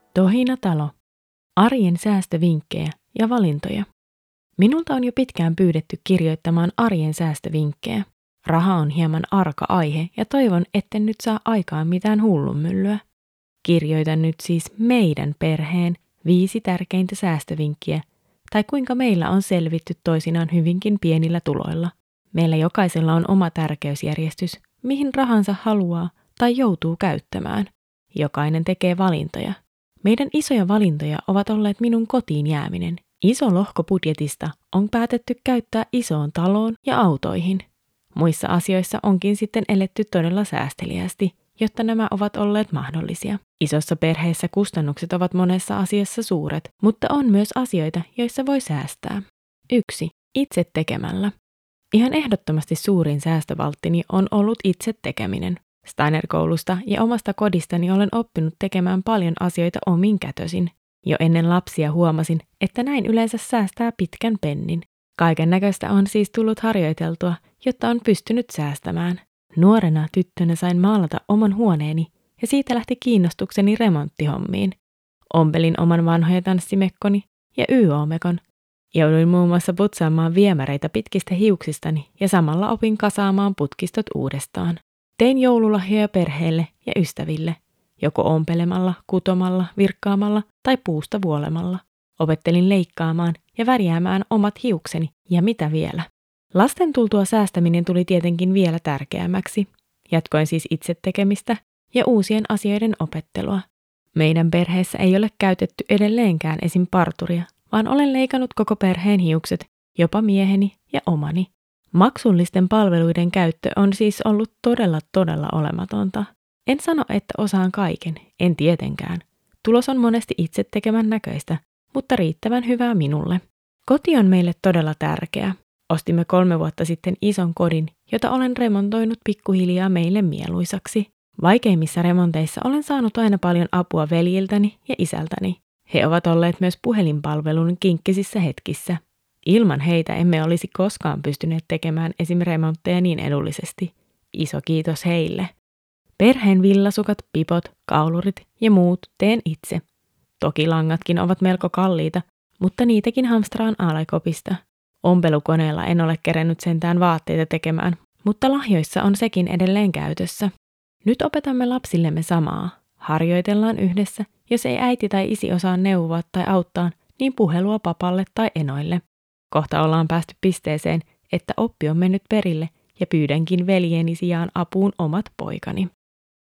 Tohina-talo. Arjen säästövinkkejä ja valintoja. Minulta on jo pitkään pyydetty kirjoittamaan arjen säästövinkkejä. Raha on hieman arka aihe ja toivon, etten nyt saa aikaan mitään hullunmyllyä. Kirjoitan nyt siis meidän perheen 5 tärkeintä säästövinkkiä, tai kuinka meillä on selvitty toisinaan hyvinkin pienillä tuloilla. Meillä jokaisella on oma tärkeysjärjestys, mihin rahansa haluaa tai joutuu käyttämään. Jokainen tekee valintoja. Meidän isoja valintoja ovat olleet minun kotiin jääminen. Iso lohko budjetista on päätetty käyttää isoon taloon ja autoihin. Muissa asioissa onkin sitten eletty todella säästeliästi, jotta nämä ovat olleet mahdollisia. Isossa perheessä kustannukset ovat monessa asiassa suuret, mutta on myös asioita, joissa voi säästää. 1. Itse tekemällä. Ihan ehdottomasti suurin säästövalttini on ollut itse tekeminen. Steiner-koulusta ja omasta kodistani olen oppinut tekemään paljon asioita omin kätösin. Jo ennen lapsia huomasin, että näin yleensä säästää pitkän pennin. Kaiken näköistä on siis tullut harjoiteltua, jotta on pystynyt säästämään. Nuorena tyttönä sain maalata oman huoneeni ja siitä lähti kiinnostukseni remonttihommiin. Ompelin oman vanhoja tanssimekkoni ja YO-mekon. Jouduin muun muassa putsaamaan viemäreitä pitkistä hiuksistani ja samalla opin kasaamaan putkistot uudestaan. Tein joululahjoja perheelle ja ystäville, joko ompelemalla, kutomalla, virkkaamalla tai puusta vuolemalla. Opettelin leikkaamaan ja värjäämään omat hiukseni ja mitä vielä. Lasten tultua säästäminen tuli tietenkin vielä tärkeämmäksi. Jatkoin siis itse tekemistä ja uusien asioiden opettelua. Meidän perheessä ei ole käytetty edelleenkään esim. Parturia, vaan olen leikannut koko perheen hiukset, jopa mieheni ja omani. Maksullisten palveluiden käyttö on siis ollut todella olematonta. En sano, että osaan kaiken, en tietenkään. Tulos on monesti itse tekemän näköistä, mutta riittävän hyvää minulle. Koti on meille todella tärkeä. Ostimme 3 vuotta sitten ison kodin, jota olen remontoinut pikkuhiljaa meille mieluisaksi. Vaikeimmissa remonteissa olen saanut aina paljon apua veljiltäni ja isältäni. He ovat olleet myös puhelinpalvelun kinkkisissä hetkissä. Ilman heitä emme olisi koskaan pystyneet tekemään esim. Remontteja niin edullisesti. Iso kiitos heille. Perheen villasukat, pipot, kaulurit ja muut teen itse. Toki langatkin ovat melko kalliita, mutta niitäkin hamstraan Alekopista. Ompelukoneella en ole kerennyt sentään vaatteita tekemään, mutta lahjoissa on sekin edelleen käytössä. Nyt opetamme lapsillemme samaa. Harjoitellaan yhdessä, jos ei äiti tai isi osaa neuvoa tai auttaa, niin puhelua papalle tai enoille. Kohta ollaan päästy pisteeseen, että oppi on mennyt perille ja pyydänkin veljeni sijaan apuun omat poikani.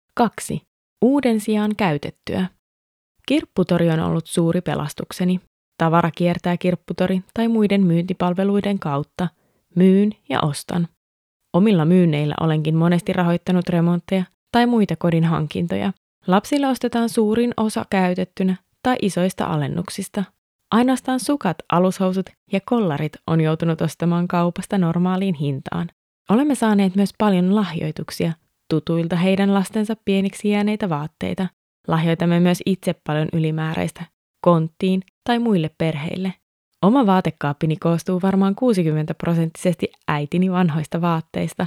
2. Uuden sijaan käytettyä. Kirpputori on ollut suuri pelastukseni. Tavara kiertää kirpputori tai muiden myyntipalveluiden kautta. Myyn ja ostan. Omilla myynneillä olenkin monesti rahoittanut remontteja tai muita kodin hankintoja. Lapsille ostetaan suurin osa käytettynä tai isoista alennuksista. Ainoastaan sukat, alushousut ja kollarit on joutunut ostamaan kaupasta normaaliin hintaan. Olemme saaneet myös paljon lahjoituksia, tutuilta heidän lastensa pieniksi jääneitä vaatteita. Lahjoitamme myös itse paljon ylimääräistä, konttiin tai muille perheille. Oma vaatekaappini koostuu varmaan 60% äitini vanhoista vaatteista,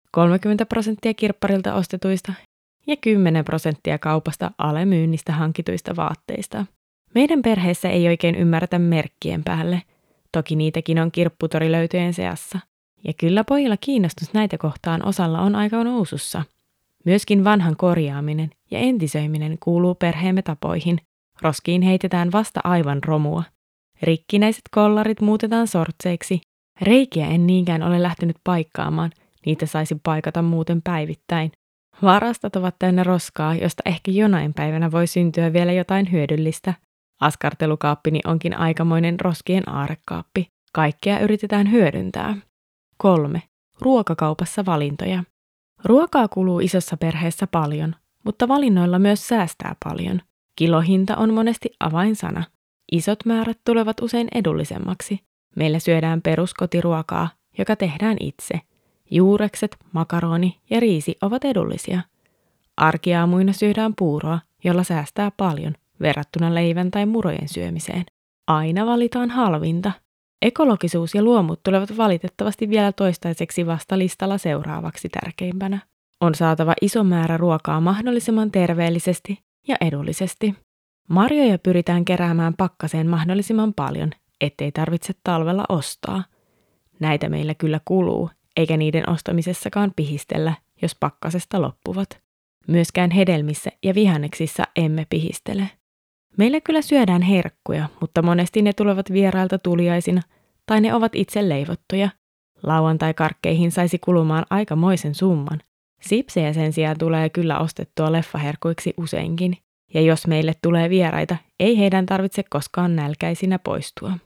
30% kirpparilta ostetuista ja 10% kaupasta alemyynnistä hankituista vaatteista. Meidän perheessä ei oikein ymmärretä merkkien päälle. Toki niitäkin on kirpputorilöytöjen seassa. Ja kyllä pojilla kiinnostus näitä kohtaan osalla on aika nousussa. Myöskin vanhan korjaaminen ja entisöiminen kuuluu perheemme tapoihin. Roskiin heitetään vasta aivan romua. Rikkinäiset kollarit muutetaan sortseiksi. Reikiä en niinkään ole lähtenyt paikkaamaan, niitä saisi paikata muuten päivittäin. Varastot ovat täynnä roskaa, josta ehkä jonain päivänä voi syntyä vielä jotain hyödyllistä. Askartelukaappini onkin aikamoinen roskien aarrekaappi. Kaikkea yritetään hyödyntää. 3. Ruokakaupassa valintoja. Ruokaa kuluu isossa perheessä paljon, mutta valinnoilla myös säästää paljon. Kilohinta on monesti avainsana. Isot määrät tulevat usein edullisemmaksi. Meillä syödään peruskotiruokaa, joka tehdään itse. Juurekset, makaroni ja riisi ovat edullisia. Arkiaamuina syödään puuroa, jolla säästää paljon verrattuna leivän tai murojen syömiseen. Aina valitaan halvinta. Ekologisuus ja luomut tulevat valitettavasti vielä toistaiseksi vasta listalla seuraavaksi tärkeimpänä. On saatava iso määrä ruokaa mahdollisimman terveellisesti ja edullisesti. Marjoja pyritään keräämään pakkaseen mahdollisimman paljon, ettei tarvitse talvella ostaa. Näitä meillä kyllä kuluu, eikä niiden ostamisessakaan pihistellä, jos pakkasesta loppuvat. Myöskään hedelmissä ja vihanneksissa emme pihistele. Meillä kyllä syödään herkkuja, mutta monesti ne tulevat vierailta tuliaisina tai ne ovat itse leivottuja. Lauantai-karkkeihin saisi kulumaan aikamoisen summan. Sipsejä sen sijaan tulee kyllä ostettua leffaherkuiksi useinkin. Ja jos meille tulee vieraita, ei heidän tarvitse koskaan nälkäisinä poistua.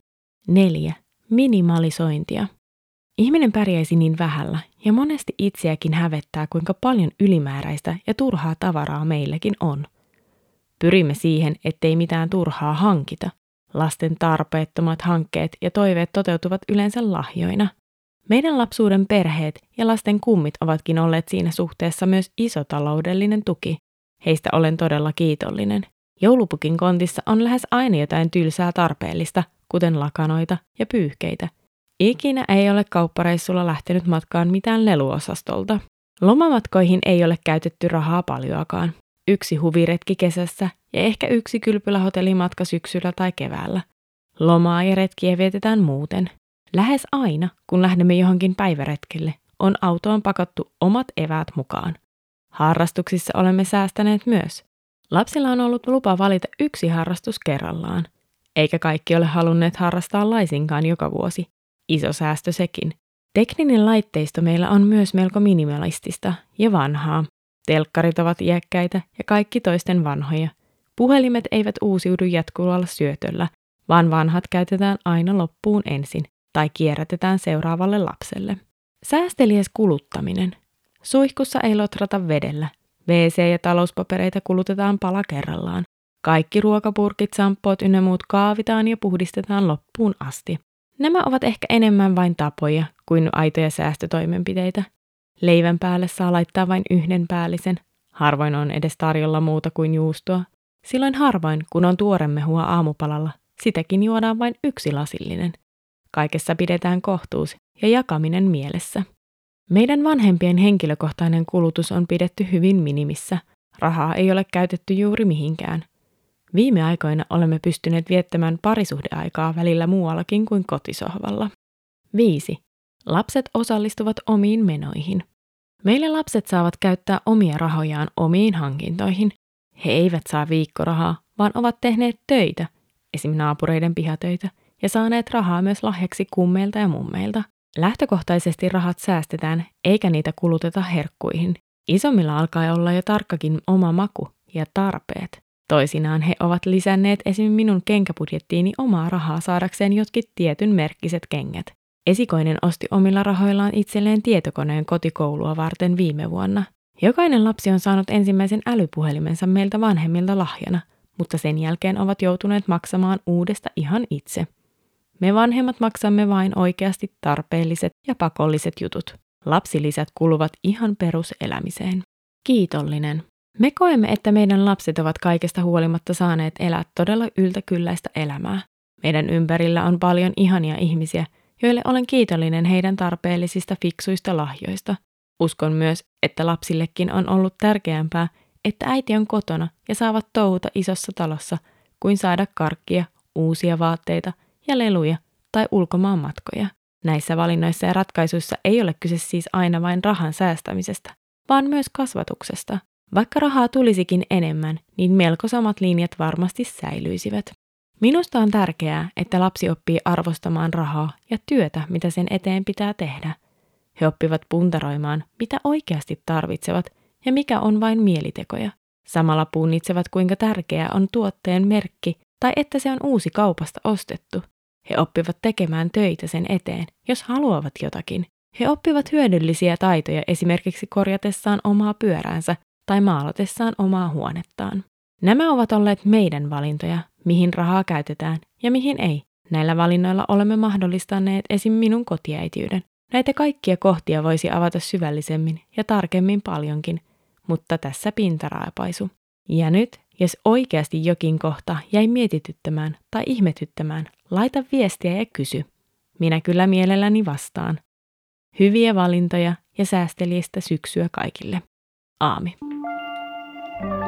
4. Minimalisointia. Ihminen pärjäisi niin vähällä ja monesti itseäkin hävettää, kuinka paljon ylimääräistä ja turhaa tavaraa meilläkin on. Pyrimme siihen, ettei mitään turhaa hankita. Lasten tarpeettomat hankkeet ja toiveet toteutuvat yleensä lahjoina. Meidän lapsuuden perheet ja lasten kummit ovatkin olleet siinä suhteessa myös iso taloudellinen tuki. Heistä olen todella kiitollinen. Joulupukin kontissa on lähes aina jotain tylsää tarpeellista, kuten lakanoita ja pyyhkeitä. Ikinä ei ole kauppareissulla lähtenyt matkaan mitään leluosastolta. Lomamatkoihin ei ole käytetty rahaa paljoakaan. 1 huviretki kesässä ja ehkä 1 kylpylähotellimatka syksyllä tai keväällä. Lomaa ja retkiä vietetään muuten. Lähes aina, kun lähdemme johonkin päiväretkelle, on autoon pakattu omat eväät mukaan. Harrastuksissa olemme säästäneet myös. Lapsilla on ollut lupa valita 1 harrastus kerrallaan, eikä kaikki ole halunneet harrastaa laisinkaan joka vuosi. Iso säästö sekin. Tekninen laitteisto meillä on myös melko minimalistista ja vanhaa. Telkkarit ovat iäkkäitä ja kaikki toisten vanhoja. Puhelimet eivät uusiudu jatkuvalla syötöllä, vaan vanhat käytetään aina loppuun ensin tai kierrätetään seuraavalle lapselle. Säästeliäs kuluttaminen. Suihkussa ei lotrata vedellä. WC- ja talouspapereita kulutetaan pala kerrallaan. Kaikki ruokapurkit, samppoot ynnä muut kaavitaan ja puhdistetaan loppuun asti. Nämä ovat ehkä enemmän vain tapoja kuin aitoja säästötoimenpiteitä. Leivän päälle saa laittaa vain 1 päällisen. Harvoin on edes tarjolla muuta kuin juustoa. Silloin harvoin, kun on tuoremehua aamupalalla, sitäkin juodaan vain 1 lasillinen. Kaikessa pidetään kohtuus ja jakaminen mielessä. Meidän vanhempien henkilökohtainen kulutus on pidetty hyvin minimissä. Rahaa ei ole käytetty juuri mihinkään. Viime aikoina olemme pystyneet viettämään parisuhdeaikaa välillä muuallakin kuin kotisohvalla. 5. Lapset osallistuvat omiin menoihin. Meillä lapset saavat käyttää omia rahojaan omiin hankintoihin. He eivät saa viikkorahaa, vaan ovat tehneet töitä, esim. Naapureiden pihatöitä, ja saaneet rahaa myös lahjaksi kummeilta ja mummeilta. Lähtökohtaisesti rahat säästetään, eikä niitä kuluteta herkkuihin. Isommilla alkaa olla jo tarkkakin oma maku ja tarpeet. Toisinaan he ovat lisänneet esim. Minun kenkäbudjettiini omaa rahaa saadakseen jotkin tietyn merkkiset kengät. Esikoinen osti omilla rahoillaan itselleen tietokoneen kotikoulua varten viime vuonna. Jokainen lapsi on saanut ensimmäisen älypuhelimensa meiltä vanhemmilta lahjana, mutta sen jälkeen ovat joutuneet maksamaan uudesta ihan itse. Me vanhemmat maksamme vain oikeasti tarpeelliset ja pakolliset jutut. Lapsilisät kuluvat ihan peruselämiseen. Kiitollinen. Me koemme, että meidän lapset ovat kaikesta huolimatta saaneet elää todella yltäkylläistä elämää. Meidän ympärillä on paljon ihania ihmisiä, joille olen kiitollinen heidän tarpeellisista fiksuista lahjoista. Uskon myös, että lapsillekin on ollut tärkeämpää, että äiti on kotona ja saavat touhuta isossa talossa, kuin saada karkkia, uusia vaatteita ja leluja tai ulkomaan matkoja. Näissä valinnoissa ja ratkaisuissa ei ole kyse siis aina vain rahan säästämisestä, vaan myös kasvatuksesta. Vaikka rahaa tulisikin enemmän, niin melko samat linjat varmasti säilyisivät. Minusta on tärkeää, että lapsi oppii arvostamaan rahaa ja työtä, mitä sen eteen pitää tehdä. He oppivat puntaroimaan, mitä oikeasti tarvitsevat ja mikä on vain mielitekoja. Samalla punnitsevat, kuinka tärkeää on tuotteen merkki tai että se on uusi kaupasta ostettu. He oppivat tekemään töitä sen eteen, jos haluavat jotakin. He oppivat hyödyllisiä taitoja esimerkiksi korjatessaan omaa pyöräänsä tai maalatessaan omaa huonettaan. Nämä ovat olleet meidän valintoja, mihin rahaa käytetään ja mihin ei. Näillä valinnoilla olemme mahdollistaneet esim. Minun kotiäitiyden. Näitä kaikkia kohtia voisi avata syvällisemmin ja tarkemmin paljonkin, mutta tässä pintaraapaisu. Ja nyt, jos oikeasti jokin kohta jäi mietityttämään tai ihmetyttämään, laita viestiä ja kysy. Minä kyllä mielelläni vastaan. Hyviä valintoja ja säästeliästä syksyä kaikille. Aami.